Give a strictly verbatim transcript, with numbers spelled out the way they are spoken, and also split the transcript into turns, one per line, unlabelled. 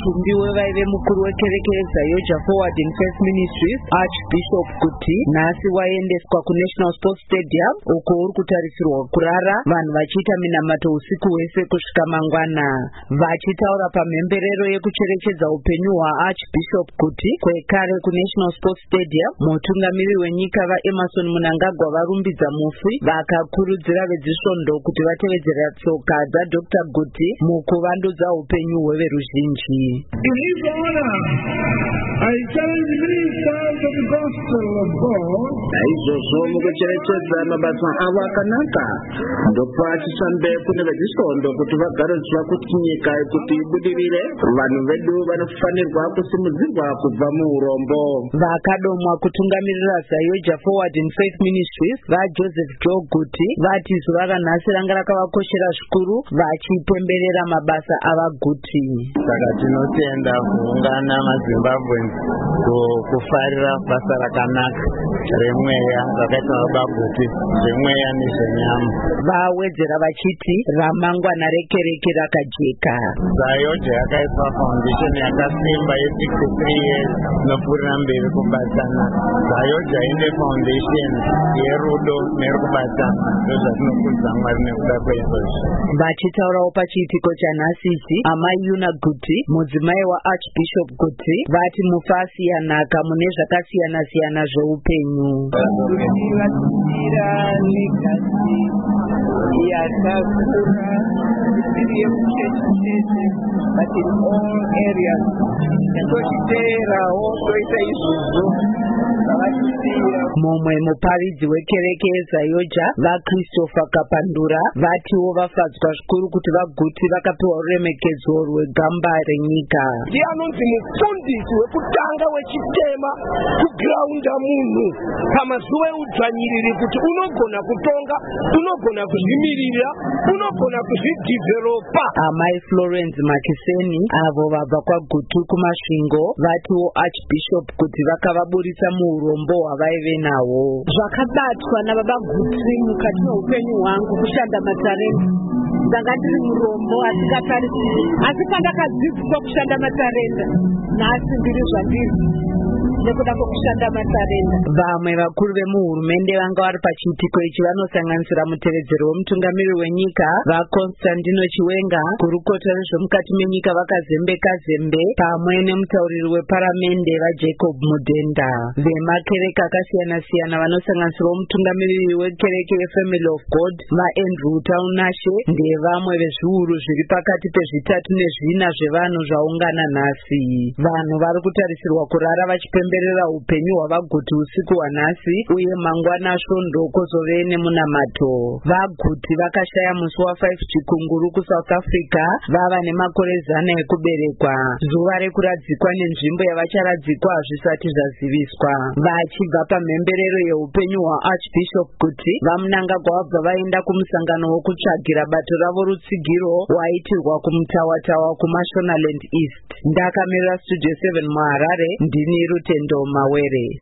mutumbi wevaive mukuru wekereke yeZayoja Forwarding Faith Ministries Archbishop Kuti nhasi waendeswa kuNational Sports Stadium uko uri kutarisirwa kurara vanhu vachiita minamato usiku hwese kusvika mangwana. Vachitaura pamhemberero yekucherechedza upenyu hwaArchbishop Kuti kwekare kuNational Sports Stadium, mutungamiri wenyika vaEmerson Mnangagwa varumbidza mufi vakakurudzira vedzisvondo kuti vatevedzera tsoka dzaDr Kuti mukuvandudza upenyu hweveruzhinji.
I challenge ministers of the gospel of God.
Naizvozvo mukucherechedza mabasa avo akanaka ndopa chisambe kune vedzisvondo kuti vagarodzwa kuti nyika kuti ibudirire, vanhu vedu vanofanirwa kusimudzirwa kubva muurombo.
Vakadomwa kutungamirira Zayoja Forwarding Faith Ministries vaJoseph Joe Kuti vati zuva ranhasi ranga rakavakoshera zvikuru vachipemberera mabasa avaGuti.
Saka tinotenda kuungana maZimbabwe kufarira basa rakanaka remweya rakaitwa naBaGuti, remweya nezvenyama.
Vawedzera vachiti ramangwana rekereke rakajeka.
Zayoja yakaiswa foundation yakasimba ye-sixty-three years nopfuurira mberi kubatana. Zayoja ine foundation yerudo nerikubatana, ndozvatinokudza Mwari nekuda kweizvozvo.
Vachitaurawo pachiitiko chanhasi ichi, amai Yuna Kuti, mudzimai waArchbishop Kuti, vati mufasi yanaka mune zvakasiyana siyana zveupenyu.
Vanoratidira negazi yakakura isiri yemuchechi chete but in all areas. Ndochiteerawo toita izvozvo zvavachisiira.
Mumwe muparidzi wekereke yeZayoja vaChristopher Kapandura vatiwo vafadzwa zvikuru kuti vaGuti vakapiwa ruremekedzo rwegamba renyika.
Ndiye anonzi mufundisi wekutanga wechitema kugraunda munhu pamazuva eudzvanyiriri kuti unogona kutonga, unogona kuzvimirira, unogona kuzvidhivheropa.
Amai Florence Makiseni avo vabva kwaGuti kumasvingo vatiwo Archbishop Kuti vakavaburitsa muurombo hwavaive nawo.
Zvakabatwa nababa Guti mukati meupenyu hwangu kushanda matarenda. Ndanga ndiri murombo asikatarisi, asi pandakadzidziswa kushanda matarenda nhasi ndiri zvandiri nekuda kwekushanda matarenda.
Vamwe vakuru vemuhurumende vanga vari pachiitiko ichi vanosanganisira mutevedzeri wemutungamiri wenyika vaConstantino Chiwenga, gurukota rezvemukati menyika vaKazembe Kazembe pamwe nemutauriri weparamende vaJacob Mudenda. Vemakereke akasiyana siyana vanosanganisira mutungamiriri wekereke yeFamily of God vaAndrew Taunashe ndevamwe vezviuru zviri pakati pezvitatu nezvina zvevanhu zvaungana nhasi. Vanhu vari kutarisirwa kurara vachipemberera upenyu hwavaGuti usiku hwanhasi uye mangwana svondo kwozove nemunamato. VaGuti vakashaya musi wa5 chikunguru kuSouth Africa vava nemakore zana ekuberekwa. Zuva rekuradzikwa nenzvimbo yavacharadzikwa hazvisati zvaziviswa. Vachibva pamhemberero yeupenyu hwaArchbishop Kuti, vaMnangagwa vabva vaenda kumusangano wokutsvagira bato ravo rutsigiro waitirwa kumutawatawa kuMashonaland East. Ndakamirira Studio seven muHarare, ndini Rutendo Mawere.